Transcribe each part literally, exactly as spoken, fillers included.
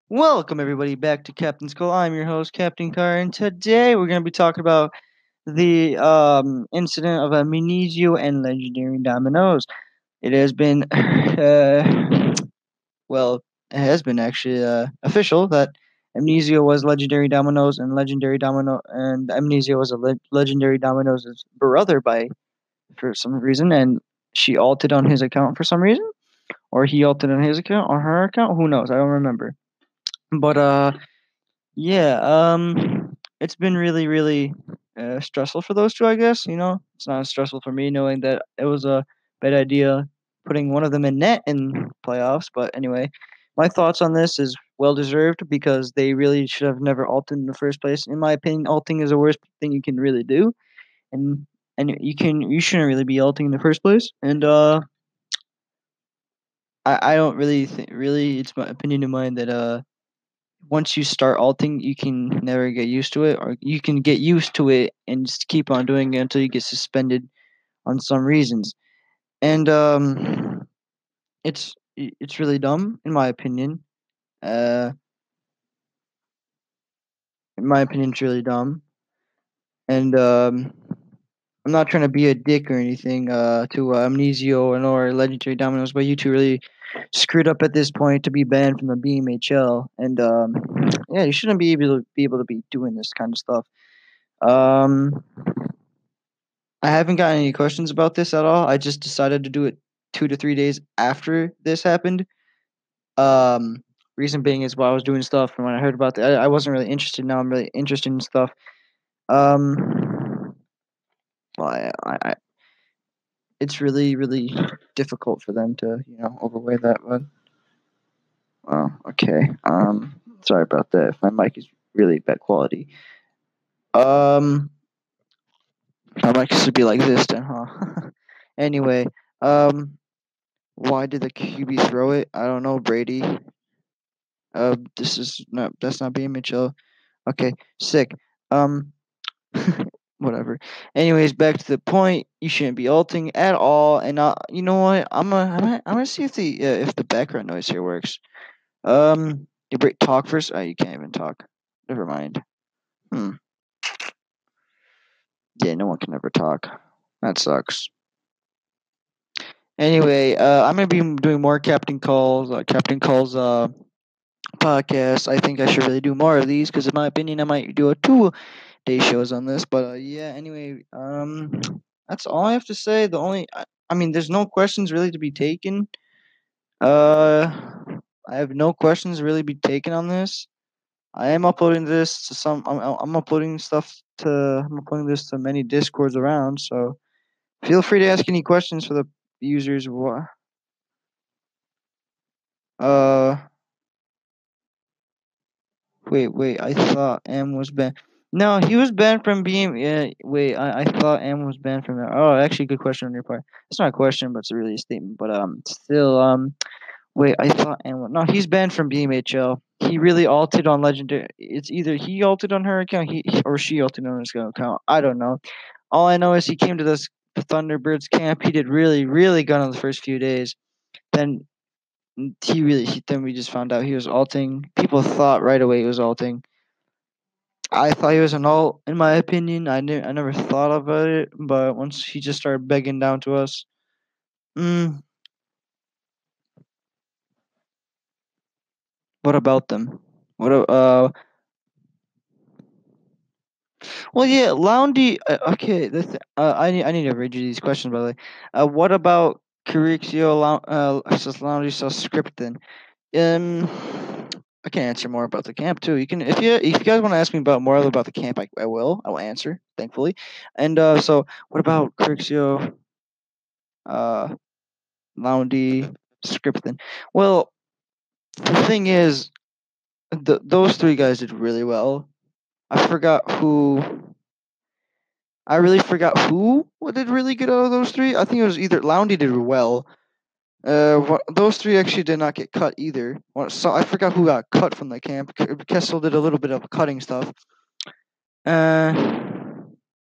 Welcome everybody back to Captain's Call. I'm your host, Captain Carr, and today we're going to be talking about the um, incident of Amnesio and Legendary Dominoes. It has been, uh, well, it has been actually uh, official that Amnesio was Legendary Dominoes, and Legendary Domino and Amnesio was a le- Legendary Dominoes' brother by for some reason, and she altered on his account for some reason, or he altered on his account or her account. Who knows? I don't remember. But uh Yeah, um, it's been really, really uh, stressful for those two, I guess. You know, it's not as stressful for me knowing that it was a bad idea putting one of them in net in playoffs. But anyway, my thoughts on this is well deserved because they really should have never ulted in the first place. In my opinion, ulting is the worst thing you can really do, and and you can you shouldn't really be ulting in the first place. And uh, I I don't really think really it's my opinion of mine that uh once you start alting, you can never get used to it, or you can get used to it and just keep on doing it until you get suspended on some reasons. And um, it's it's really dumb, in my opinion. Uh, in my opinion, it's really dumb. And um, I'm not trying to be a dick or anything uh, to uh, Amnesio and or Legendary Dominoes, but you two really screwed up at this point to be banned from the B M H L. And um, yeah, you shouldn't be able to be able to be doing this kind of stuff. Um, I haven't gotten any questions about this at all. I just decided to do it two to three days after this happened. Um, Reason being is while I was doing stuff, and when I heard about that, I, I wasn't really interested. Now I'm really interested in stuff. Um, well, I, I, I, it's really, really difficult for them to, you know, overweigh that. But well, okay. Um, sorry about that. If my mic is really bad quality. Um, my mic should be like this then, huh? Anyway, um, why did the Q B throw it? I don't know, Brady. Uh, this is not that's not being Mitchell. Okay, sick. Um, whatever. Anyways, back to the point. You shouldn't be ulting at all. And uh, you know what? I'm gonna I'm gonna, I'm gonna see if the uh, if the background noise here works. Um, you break talk first. Oh, you can't even talk. Never mind. Hmm. Yeah, no one can ever talk. That sucks. Anyway, uh, I'm gonna be doing more Captain Calls. Uh, Captain Calls. Uh, podcast. I think I should really do more of these because, in my opinion, I might do a two day shows on this. But uh, yeah, anyway, um, that's all I have to say. The only, I, I mean, there's no questions really to be taken. Uh, I have no questions really be taken on this. I am uploading this to some. I'm, I'm uploading stuff to. I'm uploading this to many discords around. So feel free to ask any questions for the users. Wha- Uh, Wait, wait. I thought M was banned. No, he was banned from being. Yeah, wait. I, I thought M was banned from. Oh, actually, good question on your part. It's not a question, but it's really a statement. But um, still um, wait. I thought M. wa- No, he's banned from B M H L. He really altered on legendary. It's either he altered on her account, he he- or she altered on his account. I don't know. All I know is he came to this Thunderbirds camp. He did really, really good on the first few days. Then he really. He, then we just found out he was alting. People thought right away he was alting. I thought he was an alt, in my opinion. I knew I never thought about it, but once he just started begging down to us, mm, what about them? What? a- Uh, well, yeah, Loundy. Uh, okay, this, uh, I need I need to read you these questions by the way. Uh, what about Curixio Lou- uh says Loundy says scripting? Um, I can answer more about the camp too. You can if you if you guys want to ask me about more about the camp, I, I will. I will answer, thankfully. And uh, so what about Curixio? Uh. Loundy, Scripton. Well, the thing is, the, those three guys did really well. I forgot who. I really forgot who did really good out of those three. I think it was either Loundy did well. Uh, wha- those three actually did not get cut either. What- So I forgot who got cut from the camp. K- Kessel did a little bit of cutting stuff. Uh,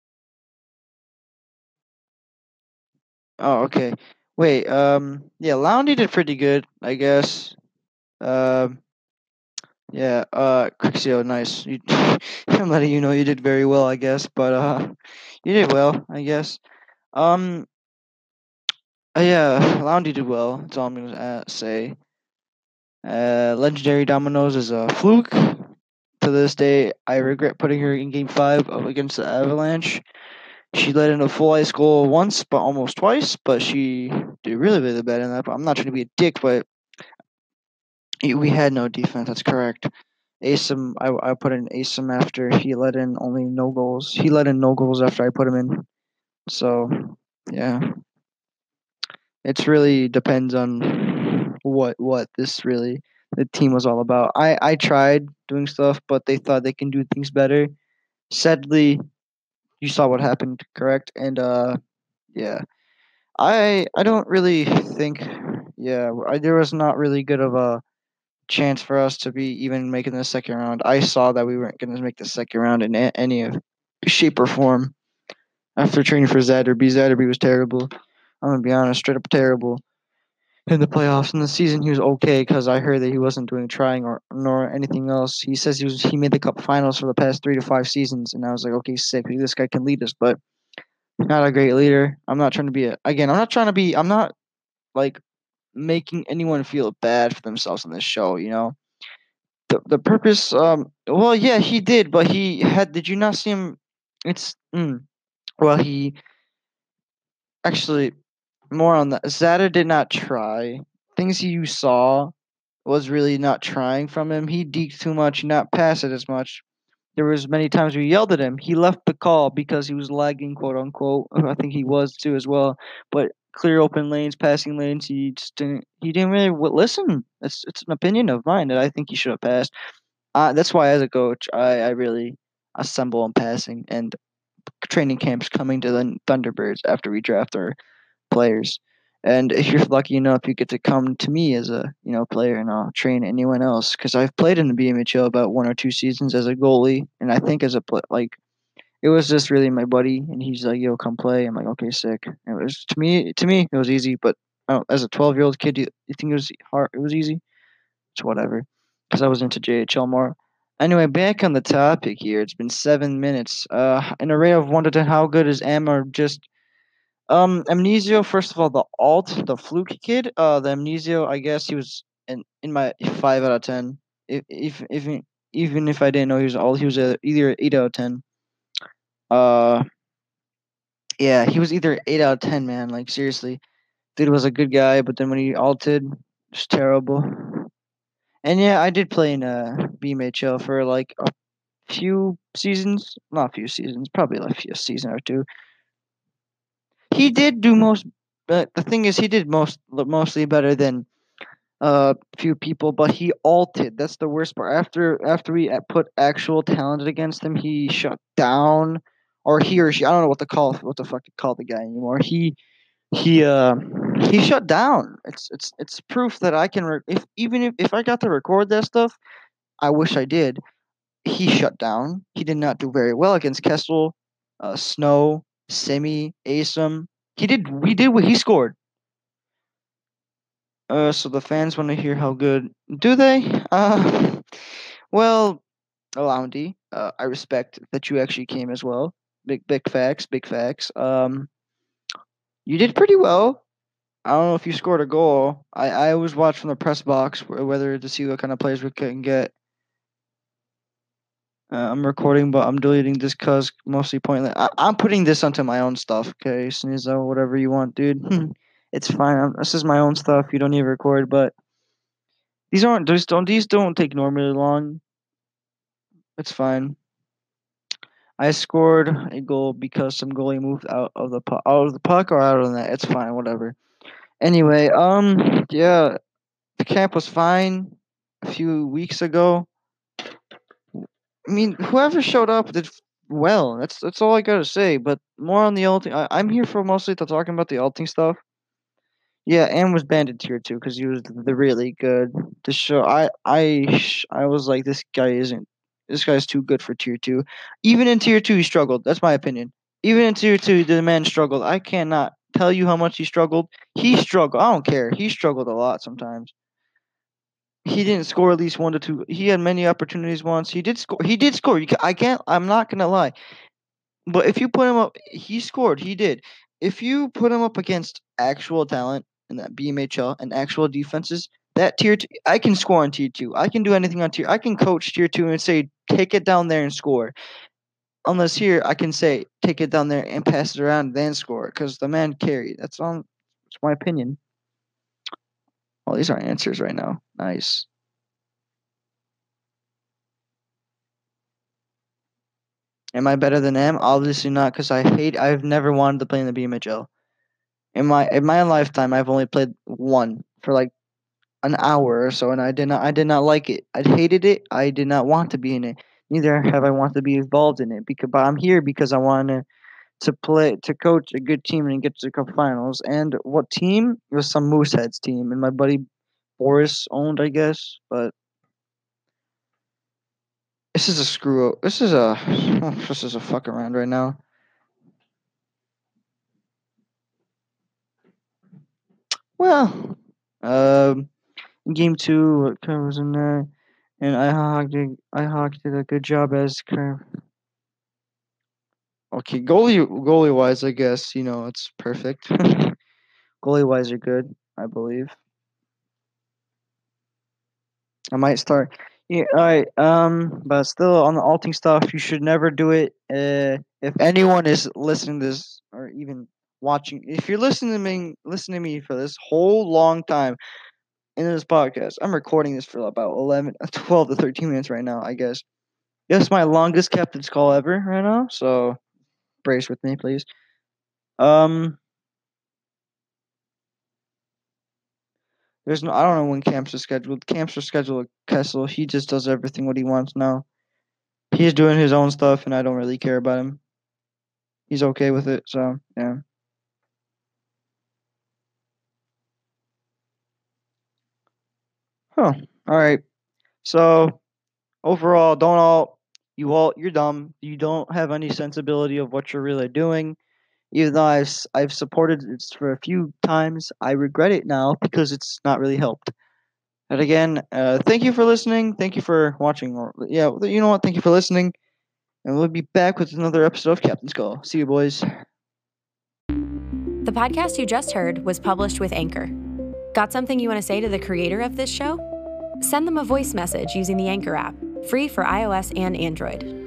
oh, okay. Wait. Um. Yeah, Loundy did pretty good, I guess. Um. Yeah, uh, Crixio, nice. You, I'm letting you know you did very well, I guess, but uh, you did well, I guess. Um, uh, yeah, Loundy did well. That's all I'm gonna uh, say. Uh, Legendary Dominoes is a fluke. To this day, I regret putting her in Game Five of against the Avalanche. She let in a full ice goal once, but almost twice. But she did really, really bad in that. But I'm not trying to be a dick, but we had no defense. That's correct. Asim, I, I put in Asim after he let in only no goals. He let in no goals after I put him in. So, yeah, it's really depends on what what this really the team was all about. I I tried doing stuff, but they thought they can do things better. Sadly, you saw what happened, correct? And uh, yeah, I I don't really think, yeah, I, there was not really good of a chance for us to be even making the second round. I saw that we weren't going to make the second round in a- any of shape or form after training for Zatterby. Zatterby was terrible. I'm gonna be honest, straight up terrible. In the playoffs in the season, he was okay because I heard that he wasn't doing trying or nor anything else. He says he was he made the cup finals for the past three to five seasons, and I was like, okay, sick. This guy can lead us, but not a great leader. I'm not trying to be a, again. I'm not trying to be. I'm not like making anyone feel bad for themselves on this show. You know, the the purpose. Um. Well, yeah, he did, but he had. Did you not see him? It's. Mm, well, he actually more on that. Zada did not try. Things you saw was really not trying from him. He deked too much, not pass it as much. There was many times we yelled at him. He left the call because he was lagging, quote unquote. I think he was too as well. But clear open lanes, passing lanes, he just didn't. He didn't really w- listen. It's it's an opinion of mine that I think he should have passed. Uh, that's why, as a coach, I, I really assemble on passing and training camps coming to the Thunderbirds after we draft our players. And if you're lucky enough, you get to come to me as a you know player, and I'll train anyone else because I've played in the B M H L about one or two seasons as a goalie, and I think as a pl- like it was just really my buddy, and he's like, "Yo, come play." I'm like, "Okay, sick." And it was to me, to me, it was easy, but I don't, as a twelve year old kid, you, you think it was hard? It was easy. It's whatever, because I was into J H L more. Anyway, back on the topic here. It's been seven minutes. Uh, in a rate of one to ten, how good is Am or just um, Amnesio, first of all, the alt, the fluke kid, uh, the Amnesio, I guess he was in, in my five out of ten. If, if, if, even if I didn't know he was alt, he was a, either eight out of ten. Uh, yeah, he was either eight out of ten, man. Like, seriously. Dude was a good guy, but then when he alted, just terrible. And yeah, I did play in uh, B M H L for like a few seasons. Not a few seasons, probably like a season or two. He did do most, but the thing is, he did most mostly better than uh few people, but he alted. That's the worst part. After after we uh, put actual talent against him, he shut down, or he or she. I don't know what to call what the fuck to call the guy anymore. He he uh he shut down. It's it's it's proof that I can. Re- if even if, if I got to record that stuff, I wish I did. He shut down. He did not do very well against Kessel, uh, Snow, Semi, Asim. He did. We did what he scored. Uh, so the fans want to hear how good. Do they? Uh, well, Alaoundi, uh, I respect that you actually came as well. Big, big facts, big facts. Um, you did pretty well. I don't know if you scored a goal. I, I always watch from the press box wh- whether to see what kind of players we can get. Uh, I'm recording, but I'm deleting this cause mostly pointless. I, I'm putting this onto my own stuff. Okay, Sneezo, whatever you want, dude. It's fine. I'm, this is my own stuff. You don't need to record, but these aren't. These don't. These don't take normally long. It's fine. I scored a goal because some goalie moved out of the puck, out of the puck or out of the net. It's fine, whatever. Anyway, um, yeah, the camp was fine a few weeks ago. I mean, whoever showed up did well. That's that's all I gotta say. But more on the ulting. I, I'm here for mostly to talking about the ulting stuff. Yeah, and was banned in tier two because he was the really good. The show, I I I was like, this guy isn't. This guy's too good for tier two. Even in tier two, he struggled. That's my opinion. Even in tier two, the man struggled. I cannot tell you how much he struggled. He struggled. I don't care. He struggled a lot sometimes. he didn't score at least one to two. He had many opportunities once. He did score. He did score. You ca I can't. I'm not gonna lie. But if you put him up, he scored. He did. If you put him up against actual talent in that B M H L and actual defenses, that tier two, I can score on tier two. I can do anything on tier. I can coach tier two and say, take it down there and score. Unless here, I can say, take it down there and pass it around, then score. Because the man carried. That's on. That's my opinion. Well, these are answers right now. Nice. Am I better than him? Obviously not, because I hate. I've never wanted to play in the B M H L. In my in my lifetime, I've only played one for like an hour or so, and I did not. I did not like it. I hated it. I did not want to be in it. Neither have I wanted to be involved in it. Because, but I'm here because I wanted to play to coach a good team and get to the cup finals. And what team? It was some Mooseheads team, and my buddy Boris owned, I guess. But this is a screw up. This is a this is a fuck around right now. Well, um, in game two, what kind was in there? And IHawk did IHawk did a good job as kind of okay goalie goalie wise. I guess you know it's perfect. Goalie wise are good, I believe. I might start. Yeah, all right. Um, but still on the alting stuff, you should never do it. Uh, if anyone is listening to this or even watching, if you're listening to me, listening to me for this whole long time in this podcast, I'm recording this for about eleven, twelve to thirteen minutes right now. I guess. That's my longest captain's call ever right now. So brace with me, please. Um, there's no. I don't know when camps are scheduled. Camps are scheduled with Kessel. He just does everything what he wants now. He's doing his own stuff, and I don't really care about him. He's okay with it, so yeah. Huh. All right. So overall, don't all you all you're dumb. You don't have any sensibility of what you're really doing. Even though I've I've supported it for a few times, I regret it now because it's not really helped. And again, uh, thank you for listening. Thank you for watching. Or yeah, you know what? Thank you for listening, and we'll be back with another episode of Captain's Call. See you, boys. The podcast you just heard was published with Anchor. Got something you want to say to the creator of this show? Send them a voice message using the Anchor app, free for iOS and Android.